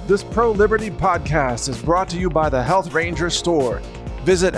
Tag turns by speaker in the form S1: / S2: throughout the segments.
S1: This pro-liberty podcast is brought to you by the Health Ranger Store. Visit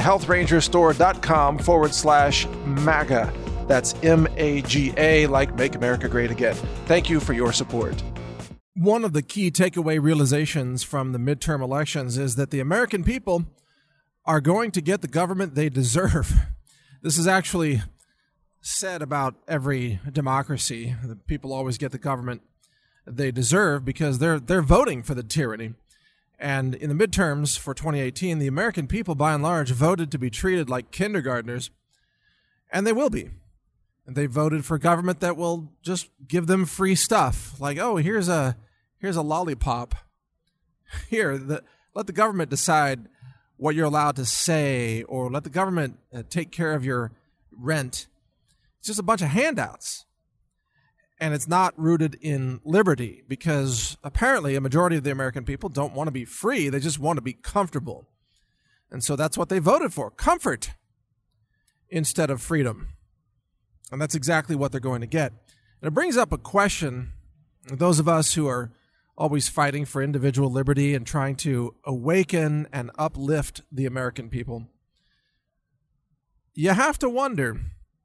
S1: healthrangerstore.com/MAGA. That's MAGA, like Make America Great Again. Thank you for your support. One of the key takeaway realizations from the midterm elections is that the American people are going to get the government they deserve. This is actually said about every democracy. The people always get the government they deserve because they're voting for the tyranny. And in the midterms for 2018, the American people, by and large, voted to be treated like kindergartners, and they will be. And they voted for government that will just give them free stuff, like, oh, here's a lollipop. Let the government decide what you're allowed to say, or let the government take care of your rent. It's just a bunch of handouts. And it's not rooted in liberty, because apparently a majority of the American people don't want to be free. They just want to be comfortable. And so that's what they voted for, comfort instead of freedom. And that's exactly what they're going to get. And it brings up a question, those of us who are always fighting for individual liberty and trying to awaken and uplift the American people. You have to wonder,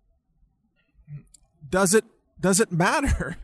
S1: does it matter?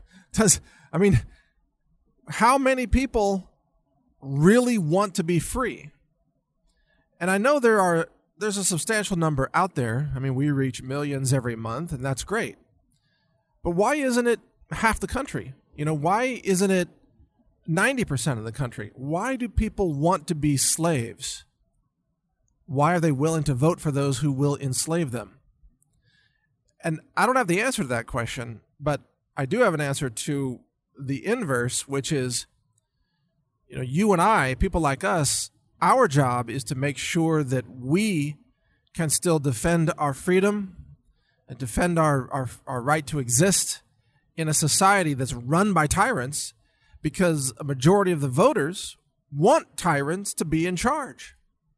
S1: How many people really want to be free? And I know there's a substantial number out there. We reach millions every month, and that's great. But why isn't it half the country? Why isn't it 90% of the country? Why do people want to be slaves? Why are they willing to vote for those who will enslave them? And I don't have the answer to that question, but I do have an answer to the inverse, which is, you and I, people like us, our job is to make sure that we can still defend our freedom and defend our right to exist in a society that's run by tyrants, because a majority of the voters want tyrants to be in charge.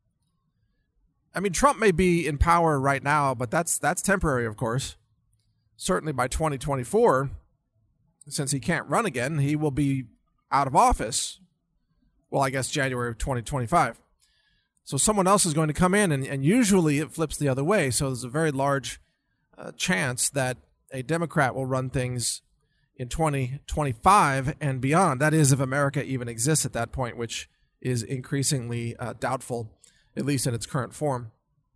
S1: Trump may be in power right now, but that's temporary, of course. Certainly by 2024, since he can't run again, he will be out of office. Well, I guess January of 2025. So someone else is going to come in, and usually it flips the other way. So there's a very large chance that a Democrat will run things in 2025 and beyond. That is, if America even exists at that point, which is increasingly doubtful, at least in its current form.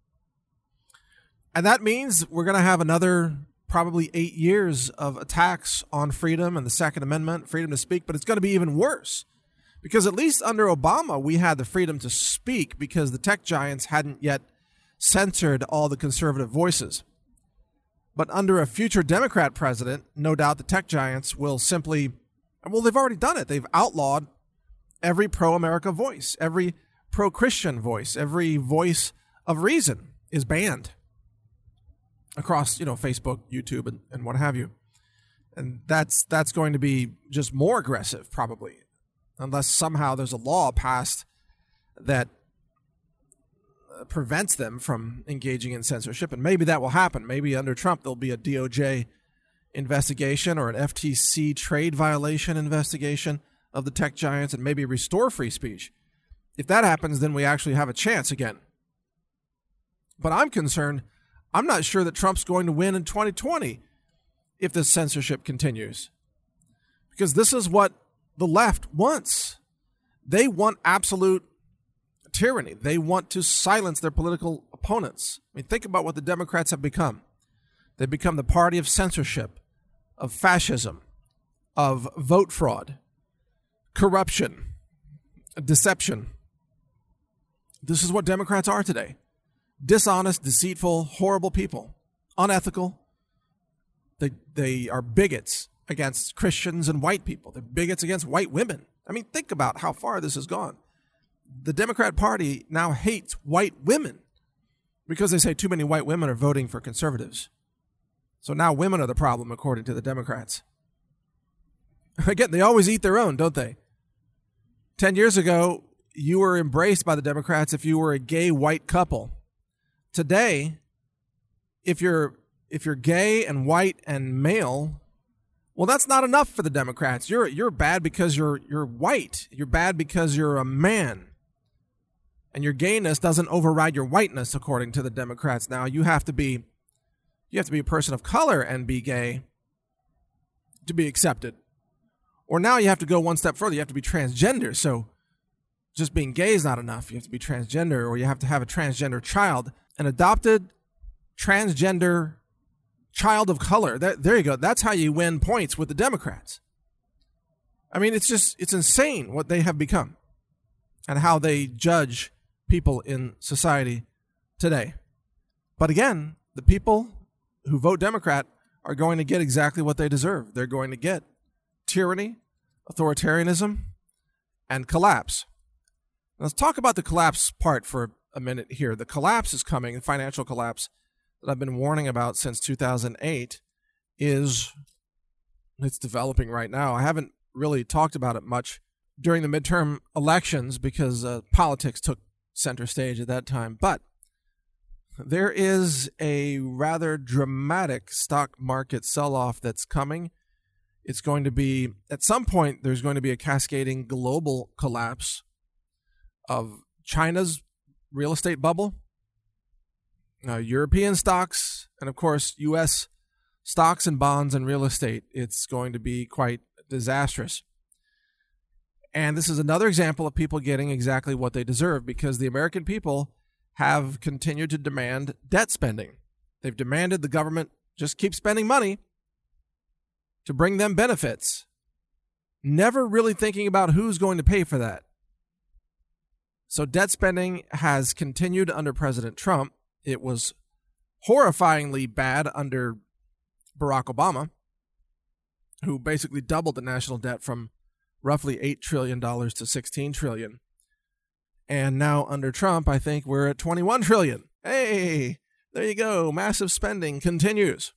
S1: And that means we're going to have another probably 8 years of attacks on freedom and the Second Amendment, freedom to speak, but it's going to be even worse. Because at least under Obama, we had the freedom to speak because the tech giants hadn't yet censored all the conservative voices. But under a future Democrat president, no doubt the tech giants will simply, well, they've already done it. They've outlawed every pro-America voice, every pro-Christian voice, every voice of reason is banned across, Facebook, YouTube, and what have you. And that's going to be just more aggressive, probably, unless somehow there's a law passed that prevents them from engaging in censorship. And maybe that will happen. Maybe under Trump, there'll be a DOJ investigation or an FTC trade violation investigation of the tech giants, and maybe restore free speech. If that happens, then we actually have a chance again. But I'm concerned. I'm not sure that Trump's going to win in 2020 if this censorship continues. Because this is what the left wants. They want absolute tyranny. They want to silence their political opponents. Think about what the Democrats have become. They've become the party of censorship, of fascism, of vote fraud, corruption, deception. This is what Democrats are today. Dishonest, deceitful, horrible people, unethical. They are bigots against Christians and white people. They're bigots against white women. Think about how far this has gone. The Democrat Party now hates white women because they say too many white women are voting for conservatives. So now women are the problem, according to the Democrats. Again, they always eat their own, don't they? 10 years ago, you were embraced by the Democrats if you were a gay white couple. Today, if you're gay and white and male, Well, that's not enough for the Democrats. You're bad because you're white. You're bad because you're a man. And your gayness doesn't override your whiteness, according to the Democrats. Now you have to be a person of color and be gay to be accepted. Or now you have to go one step further. You have to be transgender. So just being gay is not enough. You have to be transgender, or you have to have a transgender child, an adopted transgender child of color. There you go. That's how you win points with the Democrats. I mean, it's insane what they have become and how they judge people in society today. But again, the people who vote Democrat are going to get exactly what they deserve. They're going to get tyranny, authoritarianism, and collapse. Let's talk about the collapse part for a minute here. The collapse is coming, the financial collapse that I've been warning about since 2008 it's developing right now. I haven't really talked about it much during the midterm elections because politics took center stage at that time. But there is a rather dramatic stock market sell-off that's coming. It's going to be, at some point, there's going to be a cascading global collapse of China's real estate bubble, European stocks, and of course, U.S. stocks and bonds and real estate. It's going to be quite disastrous. And this is another example of people getting exactly what they deserve because the American people have continued to demand debt spending. They've demanded the government just keep spending money to bring them benefits, never really thinking about who's going to pay for that. So debt spending has continued under President Trump. It was horrifyingly bad under Barack Obama, who basically doubled the national debt from roughly $8 trillion to $16 trillion. And now under Trump, I think we're at $21 trillion. Hey, there you go. Massive spending continues.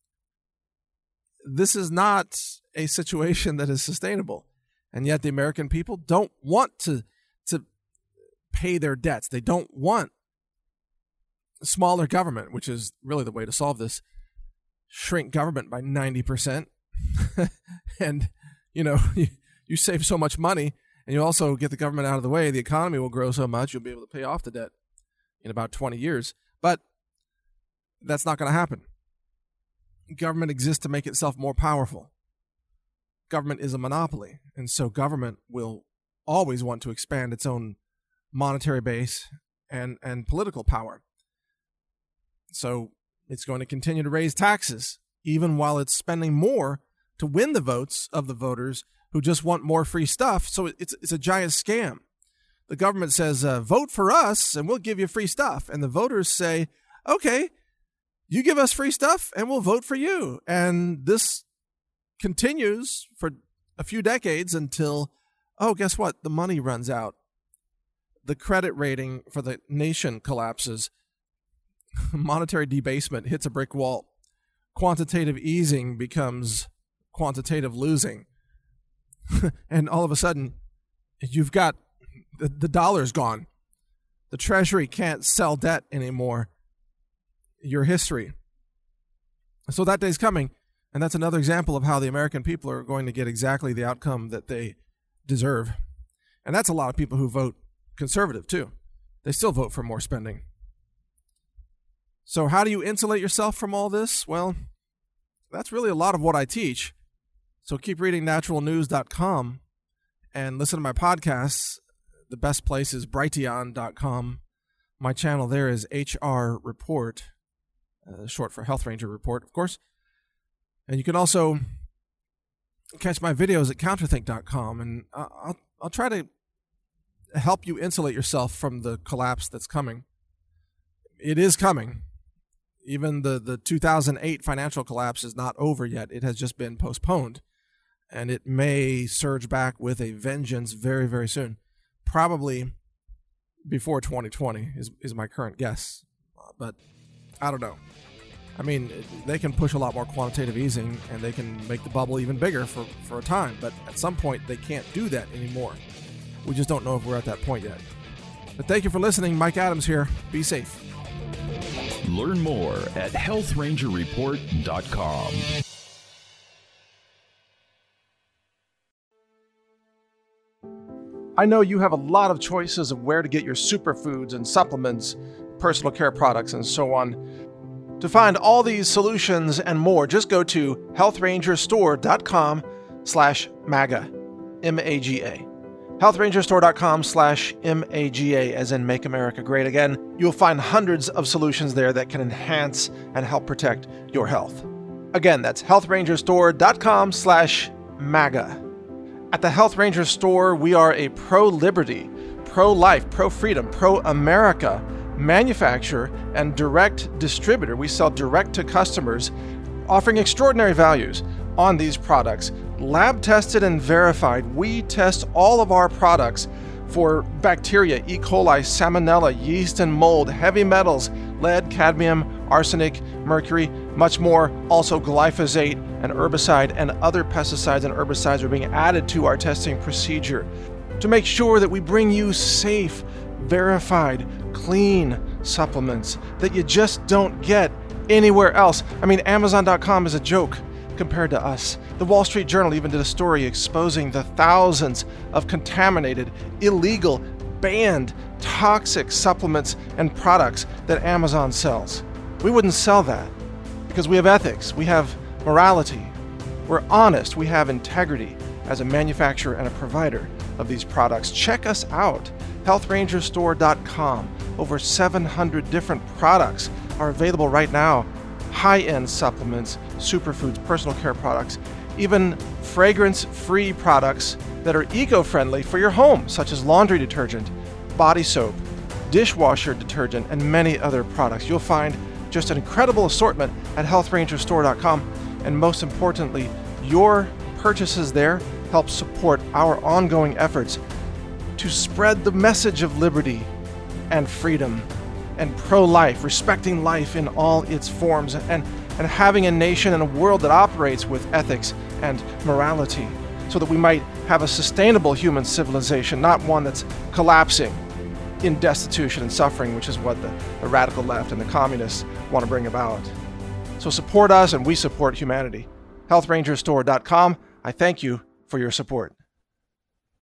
S1: This is not a situation that is sustainable. And yet the American people don't want to pay their debts. They don't want smaller government, which is really the way to solve this. Shrink government by 90%. And, you save so much money, and you also get the government out of the way. The economy will grow so much, you'll be able to pay off the debt in about 20 years. But that's not going to happen. Government exists to make itself more powerful. Government is a monopoly, and so government will always want to expand its own monetary base and political power. So it's going to continue to raise taxes, even while it's spending more to win the votes of the voters who just want more free stuff. So it's a giant scam. The government says, vote for us and we'll give you free stuff. And the voters say, okay, you give us free stuff and we'll vote for you. And this continues for a few decades until, guess what? The money runs out. The credit rating for the nation collapses. Monetary debasement hits a brick wall. Quantitative easing becomes quantitative losing. And all of a sudden, you've got the dollar's gone. The Treasury can't sell debt anymore. Your history. So that day's coming, and that's another example of how the American people are going to get exactly the outcome that they deserve. And that's a lot of people who vote conservative, too. They still vote for more spending. So how do you insulate yourself from all this? Well, that's really a lot of what I teach. So keep reading naturalnews.com and listen to my podcasts. The best place is Brighteon.com. My channel there is HR Report, short for Health Ranger Report, of course. And you can also catch my videos at counterthink.com, and I'll try to help you insulate yourself from the collapse that's coming. It is coming. Even the 2008 financial collapse is not over yet. It has just been postponed. And it may surge back with a vengeance very, very soon. Probably before 2020 is my current guess. But I don't know. I mean, they can push a lot more quantitative easing, and they can make the bubble even bigger for a time. But at some point, they can't do that anymore. We just don't know if we're at that point yet. But thank you for listening. Mike Adams here. Be safe.
S2: Learn more at healthrangerreport.com.
S1: I know you have a lot of choices of where to get your superfoods and supplements, personal care products, and so on. To find all these solutions and more, just go to healthrangerstore.com/MAGA, M-A-G-A. healthrangerstore.com/MAGA, as in Make America Great Again. You'll find hundreds of solutions there that can enhance and help protect your health. Again, that's healthrangerstore.com/MAGA. At the Health Ranger Store, we are a pro-liberty, pro-life, pro-freedom, pro-America manufacturer and direct distributor. We sell direct to customers, offering extraordinary values on these products. Lab tested and verified. We test all of our products for bacteria, E. coli, salmonella, yeast and mold, heavy metals, lead, cadmium, arsenic, mercury, much more. Also glyphosate, an herbicide, and other pesticides and herbicides are being added to our testing procedure to make sure that we bring you safe, verified, clean supplements that you just don't get anywhere else. I mean, Amazon.com is a joke compared to us. The Wall Street Journal even did a story exposing the thousands of contaminated, illegal, banned, toxic supplements and products that Amazon sells. We wouldn't sell that because we have ethics, we have morality, we're honest, we have integrity as a manufacturer and a provider of these products. Check us out, healthrangerstore.com. Over 700 different products are available right now. High-end supplements, superfoods, personal care products, even fragrance-free products that are eco-friendly for your home, such as laundry detergent, body soap, dishwasher detergent, and many other products. You'll find just an incredible assortment at healthrangerstore.com, and most importantly, your purchases there help support our ongoing efforts to spread the message of liberty and freedom and pro-life, respecting life in all its forms, and having a nation and a world that operates with ethics and morality, so that we might have a sustainable human civilization, not one that's collapsing in destitution and suffering, which is what the radical left and the communists want to bring about. So support us, and we support humanity. healthrangerstore.com. I thank you for your support.